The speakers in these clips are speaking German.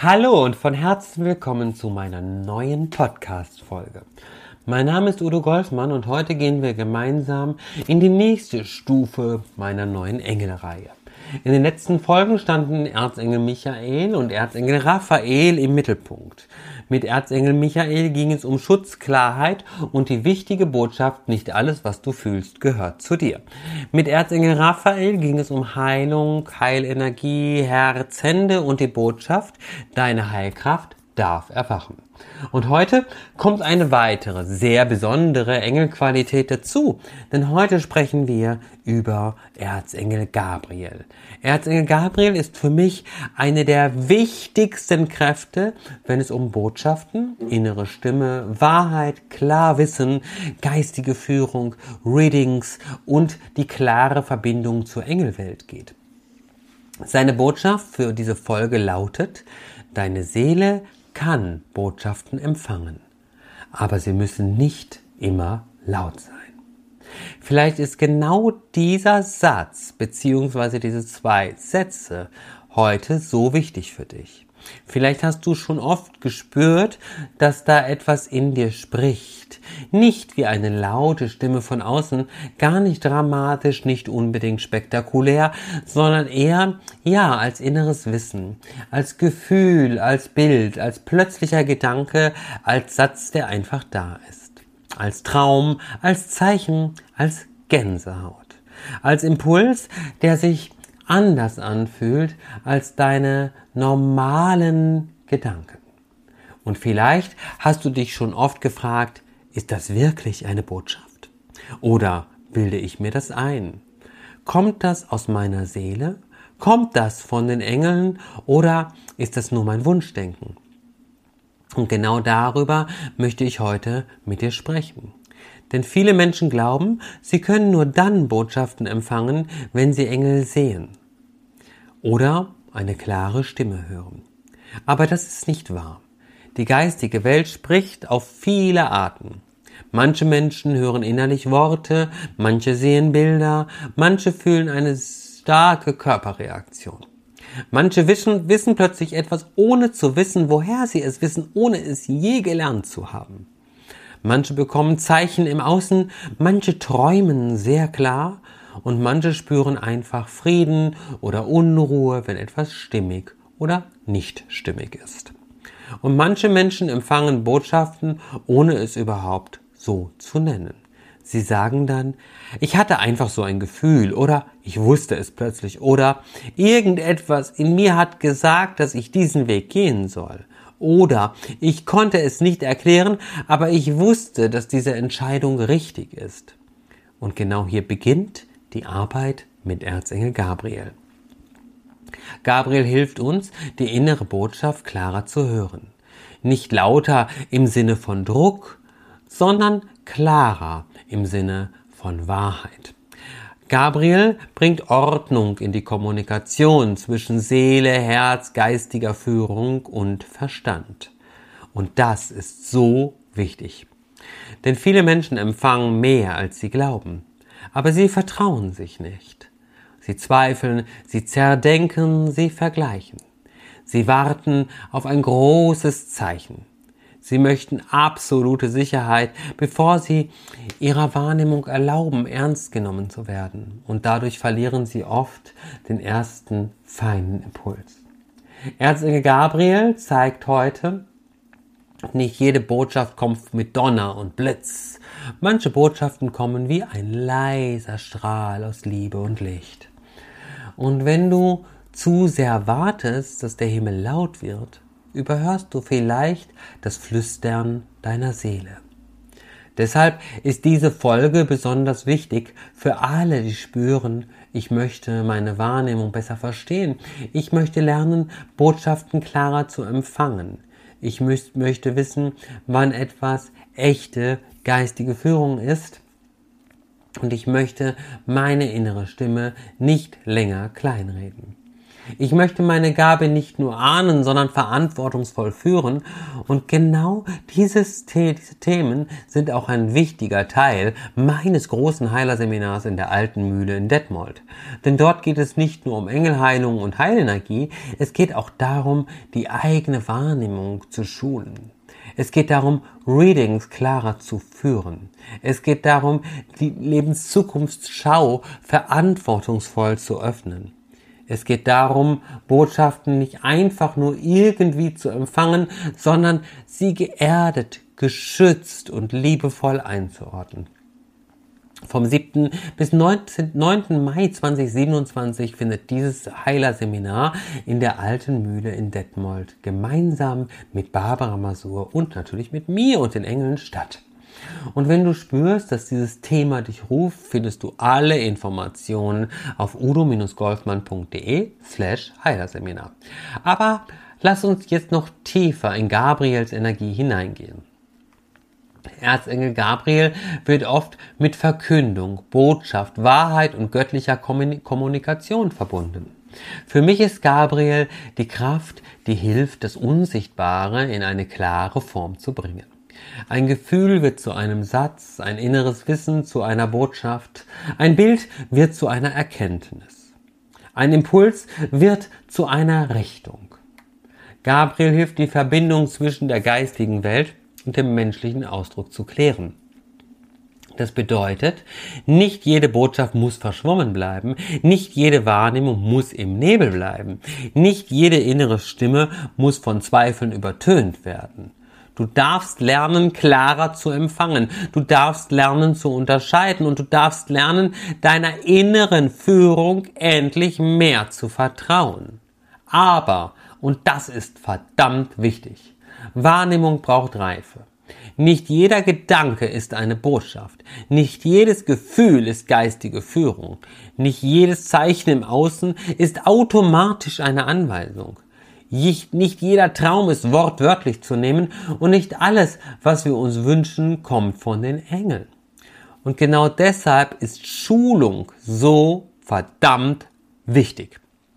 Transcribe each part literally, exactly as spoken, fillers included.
Hallo und von Herzen willkommen zu meiner neuen Podcast-Folge. Mein Name ist Udo Golfmann und heute gehen wir gemeinsam in die nächste Stufe meiner neuen Engelreihe. In den letzten Folgen standen Erzengel Michael und Erzengel Raphael im Mittelpunkt. Mit Erzengel Michael ging es um Schutz, Klarheit und die wichtige Botschaft, nicht alles, was du fühlst, gehört zu dir. Mit Erzengel Raphael ging es um Heilung, Heilenergie, Herz, Hände und die Botschaft, deine Heilkraft darf erwachen. Und heute kommt eine weitere, sehr besondere Engelqualität dazu, denn heute sprechen wir über Erzengel Gabriel. Erzengel Gabriel ist für mich eine der wichtigsten Kräfte, wenn es um Botschaften, innere Stimme, Wahrheit, Klarwissen, geistige Führung, Readings und die klare Verbindung zur Engelwelt geht. Seine Botschaft für diese Folge lautet: Deine Seele kann Botschaften empfangen, aber sie müssen nicht immer laut sein. Vielleicht ist genau dieser Satz bzw. diese zwei Sätze heute so wichtig für dich. Vielleicht hast du schon oft gespürt, dass da etwas in dir spricht. Nicht wie eine laute Stimme von außen, gar nicht dramatisch, nicht unbedingt spektakulär, sondern eher, ja, als inneres Wissen, als Gefühl, als Bild, als plötzlicher Gedanke, als Satz, der einfach da ist. Als Traum, als Zeichen, als Gänsehaut. Als Impuls, der sich anders anfühlt als deine normalen Gedanken. Und vielleicht hast du dich schon oft gefragt, ist das wirklich eine Botschaft? Oder bilde ich mir das ein? Kommt das aus meiner Seele? Kommt das von den Engeln? Oder ist das nur mein Wunschdenken? Und genau darüber möchte ich heute mit dir sprechen. Denn viele Menschen glauben, sie können nur dann Botschaften empfangen, wenn sie Engel sehen oder eine klare Stimme hören. Aber das ist nicht wahr. Die geistige Welt spricht auf viele Arten. Manche Menschen hören innerlich Worte, manche sehen Bilder, manche fühlen eine starke Körperreaktion. Manche wissen, wissen plötzlich etwas, ohne zu wissen, woher sie es wissen, ohne es je gelernt zu haben. Manche bekommen Zeichen im Außen, manche träumen sehr klar und manche spüren einfach Frieden oder Unruhe, wenn etwas stimmig oder nicht stimmig ist. Und manche Menschen empfangen Botschaften, ohne es überhaupt so zu nennen. Sie sagen dann, ich hatte einfach so ein Gefühl oder ich wusste es plötzlich oder irgendetwas in mir hat gesagt, dass ich diesen Weg gehen soll. Oder ich konnte es nicht erklären, aber ich wusste, dass diese Entscheidung richtig ist. Und genau hier beginnt die Arbeit mit Erzengel Gabriel. Gabriel hilft uns, die innere Botschaft klarer zu hören. Nicht lauter im Sinne von Druck, sondern klarer im Sinne von Wahrheit. Gabriel bringt Ordnung in die Kommunikation zwischen Seele, Herz, geistiger Führung und Verstand. Und das ist so wichtig. Denn viele Menschen empfangen mehr, als sie glauben. Aber sie vertrauen sich nicht. Sie zweifeln, sie zerdenken, sie vergleichen. Sie warten auf ein großes Zeichen. Sie möchten absolute Sicherheit, bevor sie ihrer Wahrnehmung erlauben, ernst genommen zu werden. Und dadurch verlieren sie oft den ersten feinen Impuls. Erzengel Gabriel zeigt heute, nicht jede Botschaft kommt mit Donner und Blitz. Manche Botschaften kommen wie ein leiser Strahl aus Liebe und Licht. Und wenn du zu sehr wartest, dass der Himmel laut wird, überhörst du vielleicht das Flüstern deiner Seele. Deshalb ist diese Folge besonders wichtig für alle, die spüren, ich möchte meine Wahrnehmung besser verstehen. Ich möchte lernen, Botschaften klarer zu empfangen. Ich müß, möchte wissen, wann etwas echte geistige Führung ist. Und ich möchte meine innere Stimme nicht länger kleinreden. Ich möchte meine Gabe nicht nur ahnen, sondern verantwortungsvoll führen. Und genau dieses, diese Themen sind auch ein wichtiger Teil meines großen Heilerseminars in der Alten Mühle in Detmold. Denn dort geht es nicht nur um Engelheilung und Heilenergie, es geht auch darum, die eigene Wahrnehmung zu schulen. Es geht darum, Readings klarer zu führen. Es geht darum, die Lebenszukunftsschau verantwortungsvoll zu öffnen. Es geht darum, Botschaften nicht einfach nur irgendwie zu empfangen, sondern sie geerdet, geschützt und liebevoll einzuordnen. Vom siebten bis neunten Mai zweitausendsiebenundzwanzig findet dieses Heilerseminar in der Alten Mühle in Detmold gemeinsam mit Barbara Masur und natürlich mit mir und den Engeln statt. Und wenn du spürst, dass dieses Thema dich ruft, findest du alle Informationen auf udo-golfmann.de slash Heilerseminar. Aber lass uns jetzt noch tiefer in Gabriels Energie hineingehen. Erzengel Gabriel wird oft mit Verkündung, Botschaft, Wahrheit und göttlicher Kommunikation verbunden. Für mich ist Gabriel die Kraft, die hilft, das Unsichtbare in eine klare Form zu bringen. Ein Gefühl wird zu einem Satz, ein inneres Wissen zu einer Botschaft, ein Bild wird zu einer Erkenntnis. Ein Impuls wird zu einer Richtung. Gabriel hilft, die Verbindung zwischen der geistigen Welt und dem menschlichen Ausdruck zu klären. Das bedeutet, nicht jede Botschaft muss verschwommen bleiben, nicht jede Wahrnehmung muss im Nebel bleiben, nicht jede innere Stimme muss von Zweifeln übertönt werden. Du darfst lernen, klarer zu empfangen. Du darfst lernen zu unterscheiden und du darfst lernen, deiner inneren Führung endlich mehr zu vertrauen. Aber, und das ist verdammt wichtig, Wahrnehmung braucht Reife. Nicht jeder Gedanke ist eine Botschaft. Nicht jedes Gefühl ist geistige Führung. Nicht jedes Zeichen im Außen ist automatisch eine Anweisung. Nicht jeder Traum ist wortwörtlich zu nehmen und nicht alles, was wir uns wünschen, kommt von den Engeln. Und genau deshalb ist Schulung so verdammt wichtig.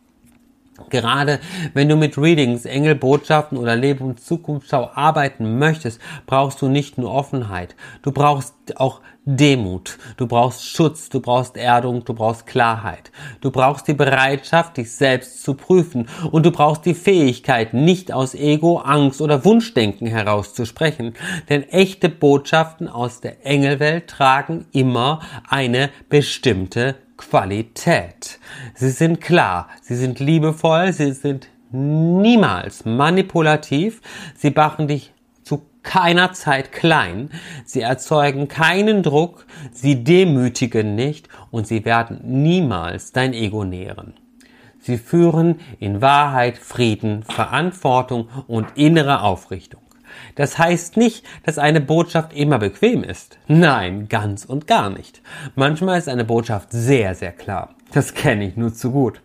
Gerade wenn du mit Readings, Engelbotschaften oder Leben- und Zukunftsschau arbeiten möchtest, brauchst du nicht nur Offenheit. Du brauchst auch Demut. Du brauchst Schutz. Du brauchst Erdung. Du brauchst Klarheit. Du brauchst die Bereitschaft, dich selbst zu prüfen. Und du brauchst die Fähigkeit, nicht aus Ego, Angst oder Wunschdenken heraus zu sprechen. Denn echte Botschaften aus der Engelwelt tragen immer eine bestimmte Qualität. Sie sind klar, sie sind liebevoll, sie sind niemals manipulativ, sie machen dich zu keiner Zeit klein, sie erzeugen keinen Druck, sie demütigen nicht und sie werden niemals dein Ego nähren. Sie führen in Wahrheit, Frieden, Verantwortung und innere Aufrichtung. Das heißt nicht, dass eine Botschaft immer bequem ist. Nein, ganz und gar nicht. Manchmal ist eine Botschaft sehr, sehr klar. Das kenne ich nur zu gut.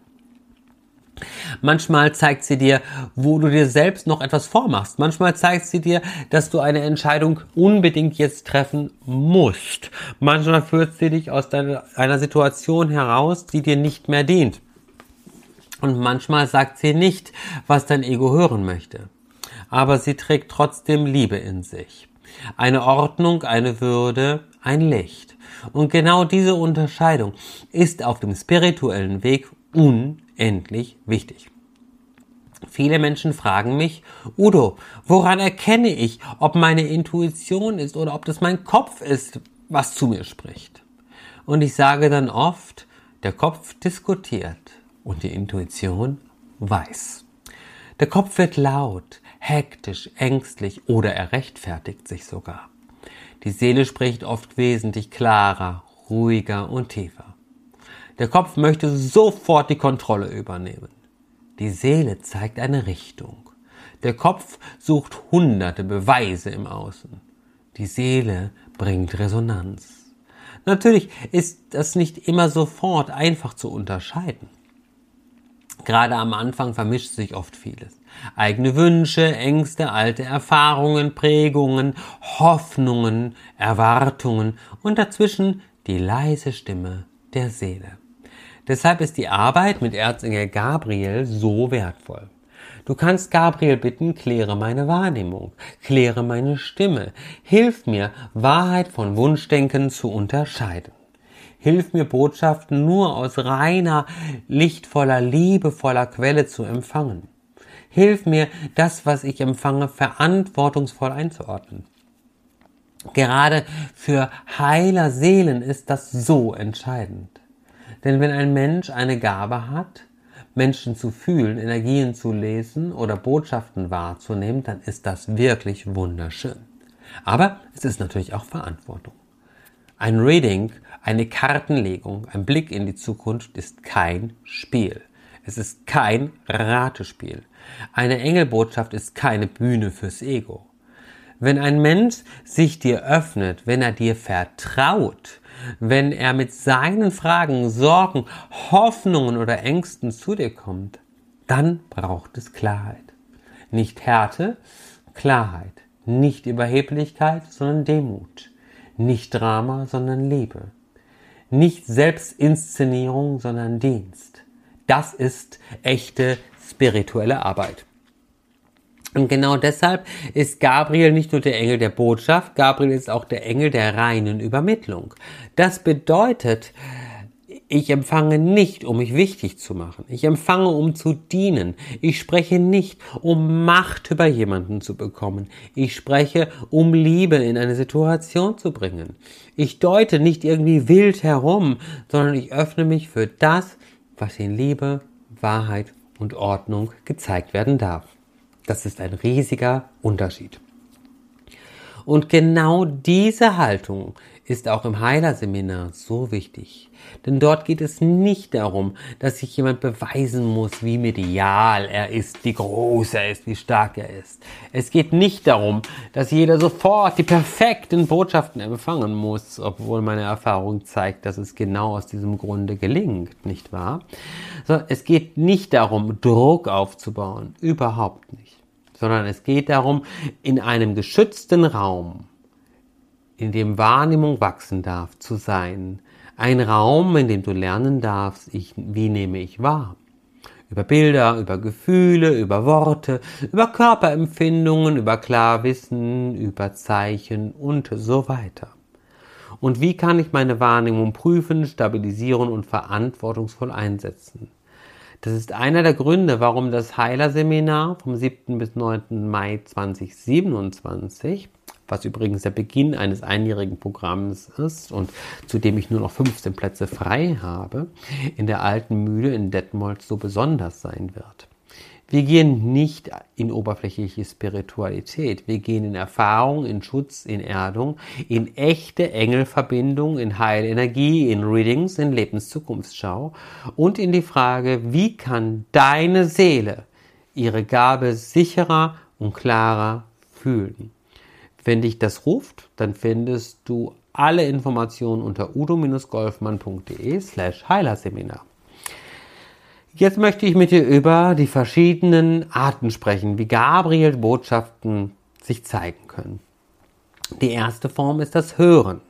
Manchmal zeigt sie dir, wo du dir selbst noch etwas vormachst. Manchmal zeigt sie dir, dass du eine Entscheidung unbedingt jetzt treffen musst. Manchmal führt sie dich aus deiner, einer Situation heraus, die dir nicht mehr dient. Und manchmal sagt sie nicht, was dein Ego hören möchte. Aber sie trägt trotzdem Liebe in sich. Eine Ordnung, eine Würde, ein Licht. Und genau diese Unterscheidung ist auf dem spirituellen Weg unendlich wichtig. Viele Menschen fragen mich, Udo, woran erkenne ich, ob meine Intuition ist oder ob das mein Kopf ist, was zu mir spricht? Und ich sage dann oft, der Kopf diskutiert und die Intuition weiß. Der Kopf wird laut, hektisch, ängstlich oder er rechtfertigt sich sogar. Die Seele spricht oft wesentlich klarer, ruhiger und tiefer. Der Kopf möchte sofort die Kontrolle übernehmen. Die Seele zeigt eine Richtung. Der Kopf sucht hunderte Beweise im Außen. Die Seele bringt Resonanz. Natürlich ist das nicht immer sofort einfach zu unterscheiden. Gerade am Anfang vermischt sich oft vieles. Eigene Wünsche, Ängste, alte Erfahrungen, Prägungen, Hoffnungen, Erwartungen und dazwischen die leise Stimme der Seele. Deshalb ist die Arbeit mit Erzengel Gabriel so wertvoll. Du kannst Gabriel bitten, kläre meine Wahrnehmung, kläre meine Stimme, hilf mir, Wahrheit von Wunschdenken zu unterscheiden. Hilf mir, Botschaften nur aus reiner, lichtvoller, liebevoller Quelle zu empfangen. Hilf mir, das, was ich empfange, verantwortungsvoll einzuordnen. Gerade für heiler Seelen ist das so entscheidend. Denn wenn ein Mensch eine Gabe hat, Menschen zu fühlen, Energien zu lesen oder Botschaften wahrzunehmen, dann ist das wirklich wunderschön. Aber es ist natürlich auch Verantwortung. Ein Reading, eine Kartenlegung, ein Blick in die Zukunft ist kein Spiel. Es ist kein Ratespiel. Eine Engelbotschaft ist keine Bühne fürs Ego. Wenn ein Mensch sich dir öffnet, wenn er dir vertraut, wenn er mit seinen Fragen, Sorgen, Hoffnungen oder Ängsten zu dir kommt, dann braucht es Klarheit. Nicht Härte, Klarheit. Nicht Überheblichkeit, sondern Demut. Nicht Drama, sondern Liebe. Nicht Selbstinszenierung, sondern Dienst. Das ist echte spirituelle Arbeit. Und genau deshalb ist Gabriel nicht nur der Engel der Botschaft, Gabriel ist auch der Engel der reinen Übermittlung. Das bedeutet, ich empfange nicht, um mich wichtig zu machen. Ich empfange, um zu dienen. Ich spreche nicht, um Macht über jemanden zu bekommen. Ich spreche, um Liebe in eine Situation zu bringen. Ich deute nicht irgendwie wild herum, sondern ich öffne mich für das, was in Liebe, Wahrheit und Ordnung gezeigt werden darf. Das ist ein riesiger Unterschied. Und genau diese Haltung ist auch im Heilerseminar so wichtig. Denn dort geht es nicht darum, dass sich jemand beweisen muss, wie medial er ist, wie groß er ist, wie stark er ist. Es geht nicht darum, dass jeder sofort die perfekten Botschaften empfangen muss, obwohl meine Erfahrung zeigt, dass es genau aus diesem Grunde gelingt, nicht wahr? So, es geht nicht darum, Druck aufzubauen, überhaupt nicht. Sondern es geht darum, in einem geschützten Raum, in dem Wahrnehmung wachsen darf, zu sein. Ein Raum, in dem du lernen darfst, ich, wie nehme ich wahr? Über Bilder, über Gefühle, über Worte, über Körperempfindungen, über Klarwissen, über Zeichen und so weiter. Und wie kann ich meine Wahrnehmung prüfen, stabilisieren und verantwortungsvoll einsetzen? Das ist einer der Gründe, warum das Heilerseminar vom siebten bis neunten Mai zweitausendsiebenundzwanzig, was übrigens der Beginn eines einjährigen Programms ist und zu dem ich nur noch fünfzehn Plätze frei habe, in der Alten Mühle in Detmold so besonders sein wird. Wir gehen nicht in oberflächliche Spiritualität, wir gehen in Erfahrung, in Schutz, in Erdung, in echte Engelverbindung, in Heilenergie, in Readings, in Lebenszukunftsschau und in die Frage, wie kann deine Seele ihre Gabe sicherer und klarer fühlen. Wenn dich das ruft, dann findest du alle Informationen unter udo-golfmann.de slash Heilerseminar. Jetzt möchte ich mit dir über die verschiedenen Arten sprechen, wie Gabriel Botschaften sich zeigen können. Die erste Form ist das Hören.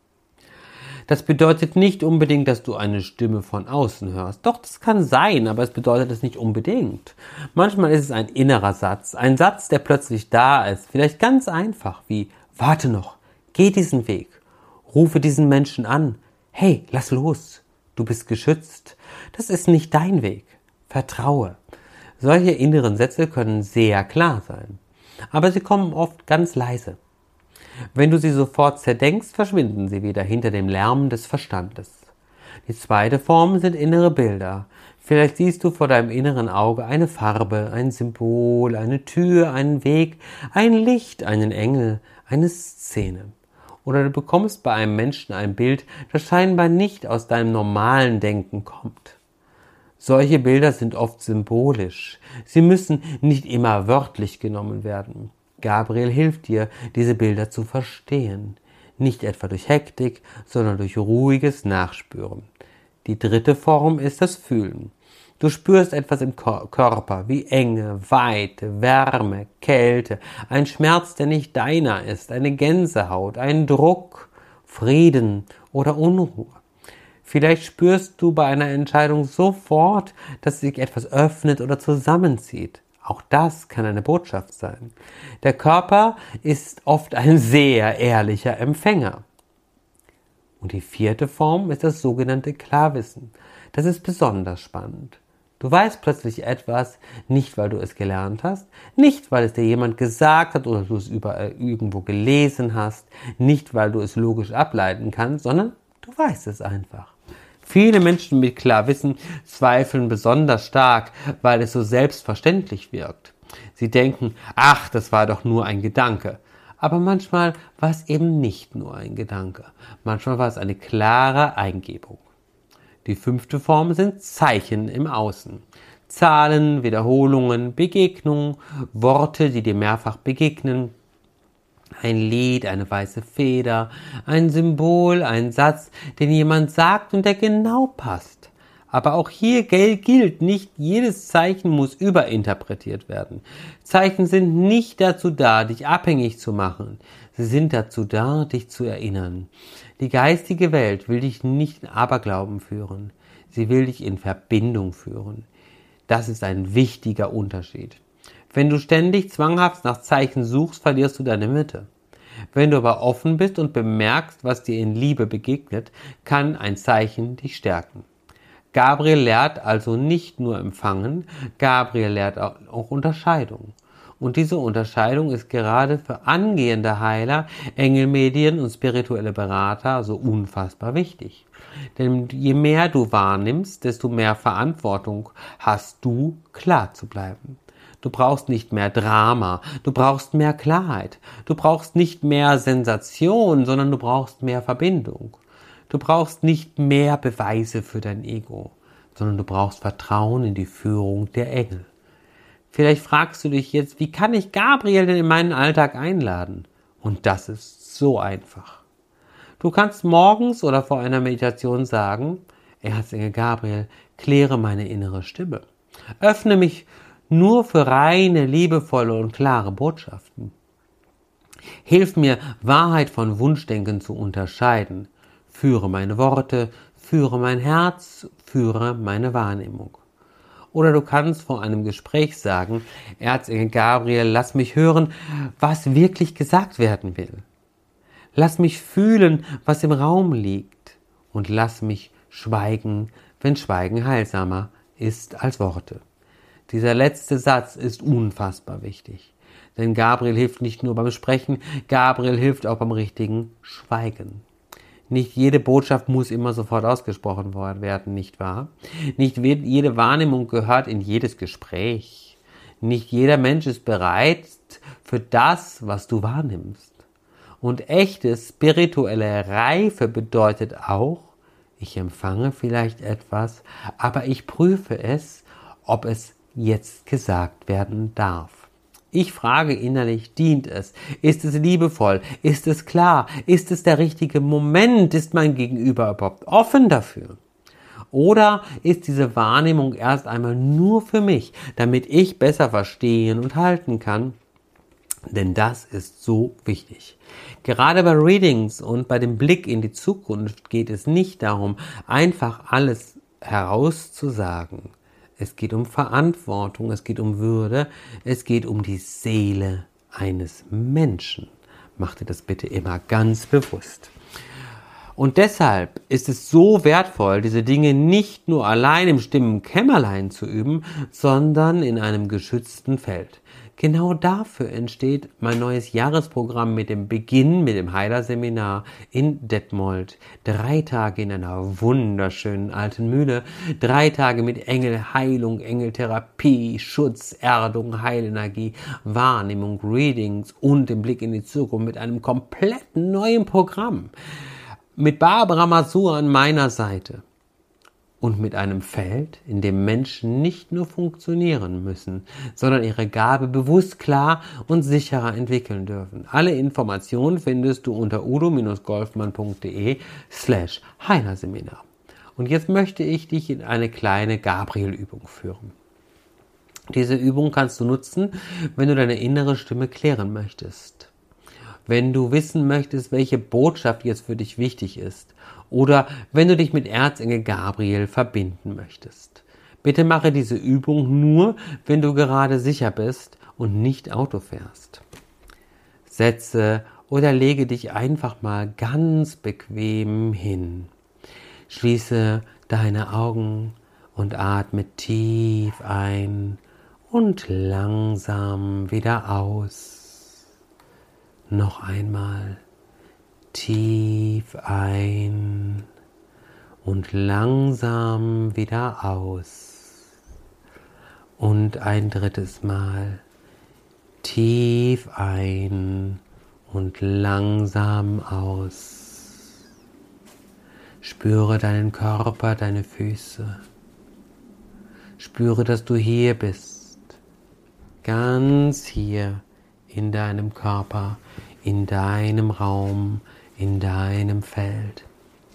Das bedeutet nicht unbedingt, dass du eine Stimme von außen hörst. Doch, das kann sein, aber es bedeutet es nicht unbedingt. Manchmal ist es ein innerer Satz, ein Satz, der plötzlich da ist. Vielleicht ganz einfach wie, warte noch, geh diesen Weg, rufe diesen Menschen an, hey, lass los. Du bist geschützt. Das ist nicht dein Weg. Vertraue. Solche inneren Sätze können sehr klar sein. Aber sie kommen oft ganz leise. Wenn du sie sofort zerdenkst, verschwinden sie wieder hinter dem Lärm des Verstandes. Die zweite Form sind innere Bilder. Vielleicht siehst du vor deinem inneren Auge eine Farbe, ein Symbol, eine Tür, einen Weg, ein Licht, einen Engel, eine Szene. Oder du bekommst bei einem Menschen ein Bild, das scheinbar nicht aus deinem normalen Denken kommt. Solche Bilder sind oft symbolisch. Sie müssen nicht immer wörtlich genommen werden. Gabriel hilft dir, diese Bilder zu verstehen. Nicht etwa durch Hektik, sondern durch ruhiges Nachspüren. Die dritte Form ist das Fühlen. Du spürst etwas im Körper, wie Enge, Weite, Wärme, Kälte, ein Schmerz, der nicht deiner ist, eine Gänsehaut, ein Druck, Frieden oder Unruhe. Vielleicht spürst du bei einer Entscheidung sofort, dass sich etwas öffnet oder zusammenzieht. Auch das kann eine Botschaft sein. Der Körper ist oft ein sehr ehrlicher Empfänger. Und die vierte Form ist das sogenannte Klarwissen. Das ist besonders spannend. Du weißt plötzlich etwas, nicht weil du es gelernt hast, nicht weil es dir jemand gesagt hat oder du es überall irgendwo gelesen hast, nicht weil du es logisch ableiten kannst, sondern du weißt es einfach. Viele Menschen mit Klarwissen zweifeln besonders stark, weil es so selbstverständlich wirkt. Sie denken, ach, das war doch nur ein Gedanke. Aber manchmal war es eben nicht nur ein Gedanke. Manchmal war es eine klare Eingebung. Die fünfte Form sind Zeichen im Außen. Zahlen, Wiederholungen, Begegnungen, Worte, die dir mehrfach begegnen. Ein Lied, eine weiße Feder, ein Symbol, ein Satz, den jemand sagt und der genau passt. Aber auch hier gilt, nicht jedes Zeichen muss überinterpretiert werden. Zeichen sind nicht dazu da, dich abhängig zu machen. Sie sind dazu da, dich zu erinnern. Die geistige Welt will dich nicht in Aberglauben führen. Sie will dich in Verbindung führen. Das ist ein wichtiger Unterschied. Wenn du ständig zwanghaft nach Zeichen suchst, verlierst du deine Mitte. Wenn du aber offen bist und bemerkst, was dir in Liebe begegnet, kann ein Zeichen dich stärken. Gabriel lehrt also nicht nur empfangen, Gabriel lehrt auch Unterscheidung. Und diese Unterscheidung ist gerade für angehende Heiler, Engelmedien und spirituelle Berater so unfassbar wichtig. Denn je mehr du wahrnimmst, desto mehr Verantwortung hast du, klar zu bleiben. Du brauchst nicht mehr Drama, du brauchst mehr Klarheit. Du brauchst nicht mehr Sensation, sondern du brauchst mehr Verbindung. Du brauchst nicht mehr Beweise für dein Ego, sondern du brauchst Vertrauen in die Führung der Engel. Vielleicht fragst du dich jetzt, wie kann ich Gabriel denn in meinen Alltag einladen? Und das ist so einfach. Du kannst morgens oder vor einer Meditation sagen, Erzengel Gabriel, kläre meine innere Stimme. Öffne mich nur für reine, liebevolle und klare Botschaften. Hilf mir, Wahrheit von Wunschdenken zu unterscheiden. Führe meine Worte, führe mein Herz, führe meine Wahrnehmung. Oder du kannst vor einem Gespräch sagen, Erzengel Gabriel, lass mich hören, was wirklich gesagt werden will. Lass mich fühlen, was im Raum liegt. Und lass mich schweigen, wenn Schweigen heilsamer ist als Worte. Dieser letzte Satz ist unfassbar wichtig. Denn Gabriel hilft nicht nur beim Sprechen, Gabriel hilft auch beim richtigen Schweigen. Nicht jede Botschaft muss immer sofort ausgesprochen werden, nicht wahr? Nicht jede Wahrnehmung gehört in jedes Gespräch. Nicht jeder Mensch ist bereit für das, was du wahrnimmst. Und echte spirituelle Reife bedeutet auch, ich empfange vielleicht etwas, aber ich prüfe es, ob es jetzt gesagt werden darf. Ich frage innerlich, dient es? Ist es liebevoll? Ist es klar? Ist es der richtige Moment? Ist mein Gegenüber überhaupt offen dafür? Oder ist diese Wahrnehmung erst einmal nur für mich, damit ich besser verstehen und halten kann? Denn das ist so wichtig. Gerade bei Readings und bei dem Blick in die Zukunft geht es nicht darum, einfach alles herauszusagen. Es geht um Verantwortung, es geht um Würde, es geht um die Seele eines Menschen. Mach dir das bitte immer ganz bewusst. Und deshalb ist es so wertvoll, diese Dinge nicht nur allein im stillen Kämmerlein zu üben, sondern in einem geschützten Feld. Genau dafür entsteht mein neues Jahresprogramm mit dem Beginn mit dem Heilerseminar in Detmold. Drei Tage in einer wunderschönen alten Mühle. Drei Tage mit Engelheilung, Engeltherapie, Schutz, Erdung, Heilenergie, Wahrnehmung, Readings und dem Blick in die Zukunft mit einem komplett neuen Programm. Mit Barbara Masur an meiner Seite. Und mit einem Feld, in dem Menschen nicht nur funktionieren müssen, sondern ihre Gabe bewusst, klar und sicherer entwickeln dürfen. Alle Informationen findest du unter udo-golfmann.de slash Heilerseminar. Und jetzt möchte ich dich in eine kleine Gabriel-Übung führen. Diese Übung kannst du nutzen, wenn du deine innere Stimme klären möchtest. Wenn du wissen möchtest, welche Botschaft jetzt für dich wichtig ist. oder wenn du dich mit Erzengel Gabriel verbinden möchtest. Bitte mache diese Übung nur, wenn du gerade sicher bist und nicht Auto fährst. Setze oder lege dich einfach mal ganz bequem hin. Schließe deine Augen und atme tief ein und langsam wieder aus. Noch einmal tief ein und langsam wieder aus. Und ein drittes Mal tief ein und langsam aus. Spüre deinen Körper, deine Füße. Spüre, dass du hier bist. Ganz hier in deinem Körper, in deinem Raum, in deinem Feld.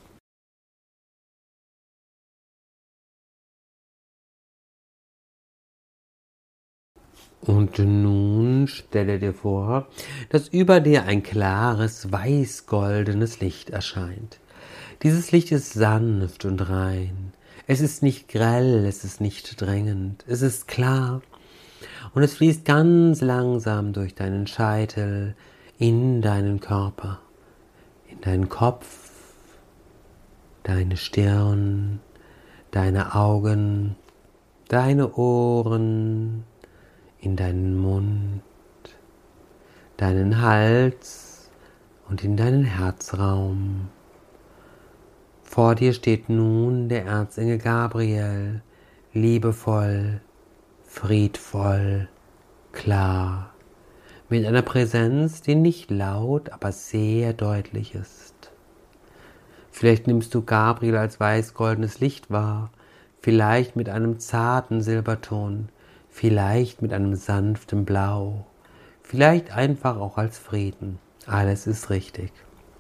Und nun stelle dir vor, dass über dir ein klares, weiß-goldenes Licht erscheint. Dieses Licht ist sanft und rein. Es ist nicht grell, es ist nicht drängend, es ist klar. Und es fließt ganz langsam durch deinen Scheitel, in deinen Körper, in deinen Kopf, deine Stirn, deine Augen, deine Ohren, in deinen Mund, deinen Hals und in deinen Herzraum. Vor dir steht nun der Erzengel Gabriel, liebevoll, friedvoll, klar, mit einer Präsenz, die nicht laut, aber sehr deutlich ist. Vielleicht nimmst du Gabriel als weiß-goldenes Licht wahr, vielleicht mit einem zarten Silberton, vielleicht mit einem sanften Blau, vielleicht einfach auch als Frieden. Alles ist richtig.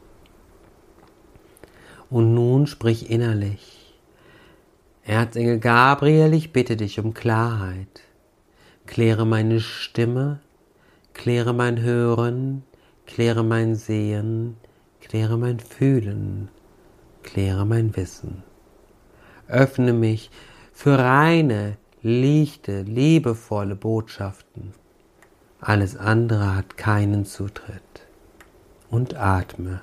Und nun sprich innerlich. Erzengel Gabriel, ich bitte dich um Klarheit. Kläre meine Stimme, kläre mein Hören, kläre mein Sehen, kläre mein Fühlen, kläre mein Wissen. Öffne mich für reine, lichte, liebevolle Botschaften. Alles andere hat keinen Zutritt. Und atme.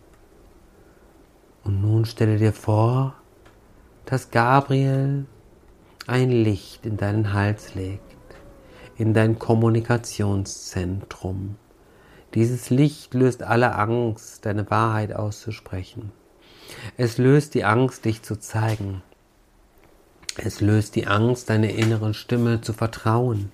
Und nun stelle dir vor, dass Gabriel ein Licht in deinen Hals legt, in dein Kommunikationszentrum. Dieses Licht löst alle Angst, deine Wahrheit auszusprechen. Es löst die Angst, dich zu zeigen. Es löst die Angst, deiner inneren Stimme zu vertrauen.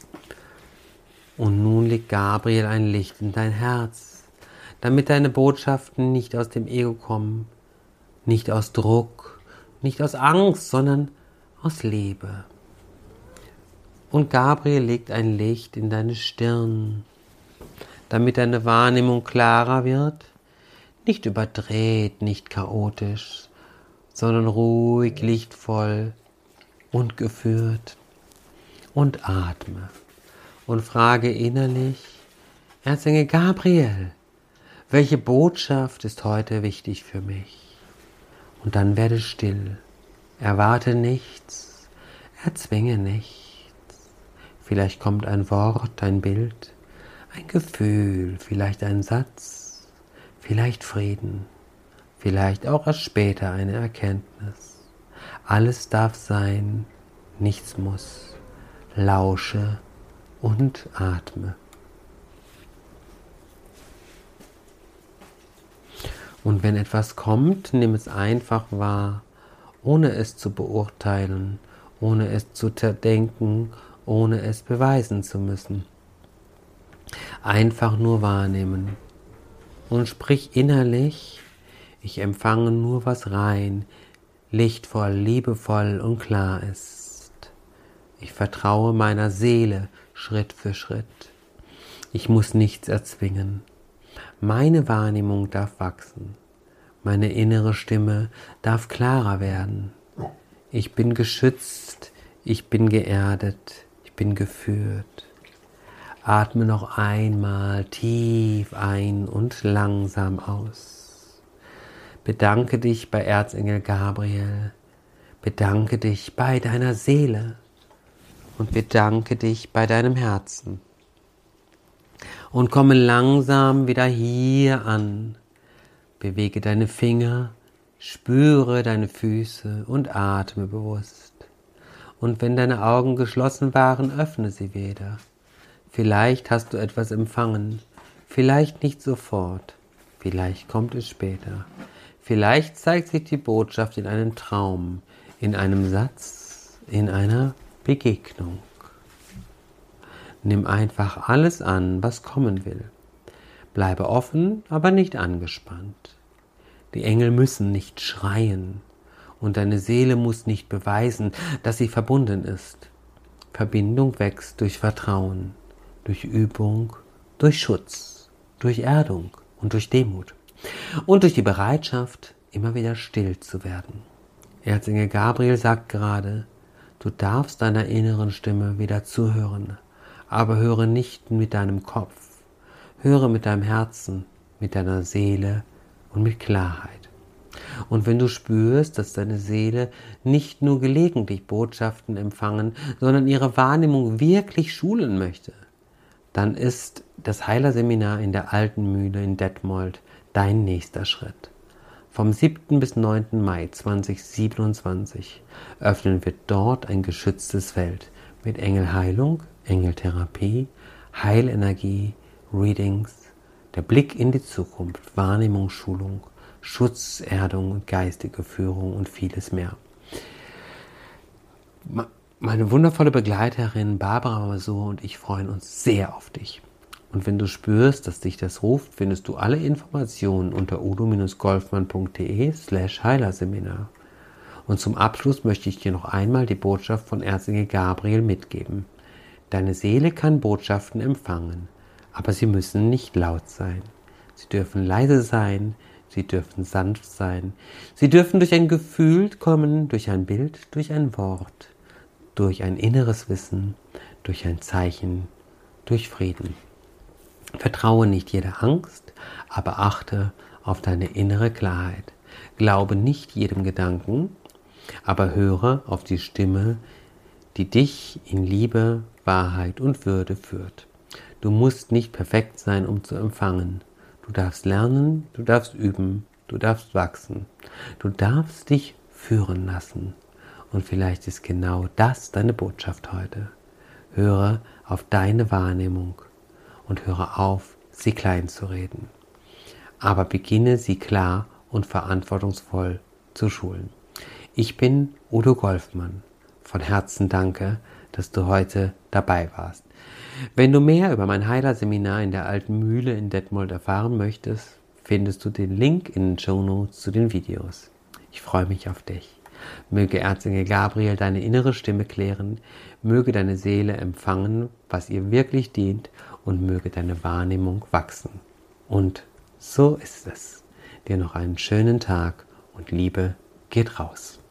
Und nun legt Gabriel ein Licht in dein Herz, damit deine Botschaften nicht aus dem Ego kommen, nicht aus Druck, nicht aus Angst, sondern aus Liebe. Und Gabriel legt ein Licht in deine Stirn, damit deine Wahrnehmung klarer wird, nicht überdreht, nicht chaotisch, sondern ruhig, lichtvoll und geführt. Und atme und frage innerlich, Erzengel Gabriel, welche Botschaft ist heute wichtig für mich? Und dann werde still, erwarte nichts, erzwinge nichts. Vielleicht kommt ein Wort, ein Bild, ein Gefühl, vielleicht ein Satz, vielleicht Frieden, vielleicht auch erst später eine Erkenntnis. Alles darf sein, nichts muss. Lausche und atme. Und wenn etwas kommt, nimm es einfach wahr, ohne es zu beurteilen, ohne es zu denken, ohne es beweisen zu müssen. Einfach nur wahrnehmen. Und sprich innerlich, ich empfange nur, was rein, lichtvoll, liebevoll und klar ist. Ich vertraue meiner Seele Schritt für Schritt. Ich muss nichts erzwingen. Meine Wahrnehmung darf wachsen. Meine innere Stimme darf klarer werden. Ich bin geschützt, ich bin geerdet, ich bin geführt. Atme noch einmal tief ein und langsam aus. Bedanke dich bei Erzengel Gabriel. Bedanke dich bei deiner Seele. Und bedanke dich bei deinem Herzen. Und komme langsam wieder hier an. Bewege deine Finger, spüre deine Füße und atme bewusst. Und wenn deine Augen geschlossen waren, öffne sie wieder. Vielleicht hast du etwas empfangen, vielleicht nicht sofort, vielleicht kommt es später. Vielleicht zeigt sich die Botschaft in einem Traum, in einem Satz, in einer Begegnung. Nimm einfach alles an, was kommen will. Bleibe offen, aber nicht angespannt. Die Engel müssen nicht schreien und deine Seele muss nicht beweisen, dass sie verbunden ist. Verbindung wächst durch Vertrauen, durch Übung, durch Schutz, durch Erdung und durch Demut und durch die Bereitschaft, immer wieder still zu werden. Erzengel Gabriel sagt gerade, du darfst deiner inneren Stimme wieder zuhören, aber höre nicht mit deinem Kopf, höre mit deinem Herzen, mit deiner Seele und mit Klarheit. Und wenn du spürst, dass deine Seele nicht nur gelegentlich Botschaften empfangen, sondern ihre Wahrnehmung wirklich schulen möchte, dann ist das Heilerseminar in der Alten Mühle in Detmold dein nächster Schritt. Vom siebten bis neunten Mai zweitausendsiebenundzwanzig öffnen wir dort ein geschütztes Feld mit Engelheilung, Engeltherapie, Heilenergie, Readings, der Blick in die Zukunft, Wahrnehmungsschulung, Schutzerdung und geistige Führung und vieles mehr. Meine wundervolle Begleiterin Barbara Masur und ich freuen uns sehr auf dich. Und wenn du spürst, dass dich das ruft, findest du alle Informationen unter udo-golfmann.de slash Heilerseminar. Und zum Abschluss möchte ich dir noch einmal die Botschaft von Erzengel Gabriel mitgeben. Deine Seele kann Botschaften empfangen, aber sie müssen nicht laut sein. Sie dürfen leise sein, sie dürfen sanft sein, sie dürfen durch ein Gefühl kommen, durch ein Bild, durch ein Wort, durch ein inneres Wissen, durch ein Zeichen, durch Frieden. Vertraue nicht jeder Angst, aber achte auf deine innere Klarheit. Glaube nicht jedem Gedanken, aber höre auf die Stimme, die dich in Liebe, Wahrheit und Würde führt. Du musst nicht perfekt sein, um zu empfangen. Du darfst lernen, du darfst üben, du darfst wachsen. Du darfst dich führen lassen. Und vielleicht ist genau das deine Botschaft heute. Höre auf deine Wahrnehmung und höre auf, sie klein zu reden. Aber beginne sie klar und verantwortungsvoll zu schulen. Ich bin Udo Golfmann. Von Herzen danke, dass du heute dabei warst. Wenn du mehr über mein Heilerseminar in der Alten Mühle in Detmold erfahren möchtest, findest du den Link in den Shownotes zu den Videos. Ich freue mich auf dich. Möge Erzengel Gabriel deine innere Stimme klären, möge deine Seele empfangen, was ihr wirklich dient und möge deine Wahrnehmung wachsen. Und so ist es. Dir noch einen schönen Tag und Liebe geht raus.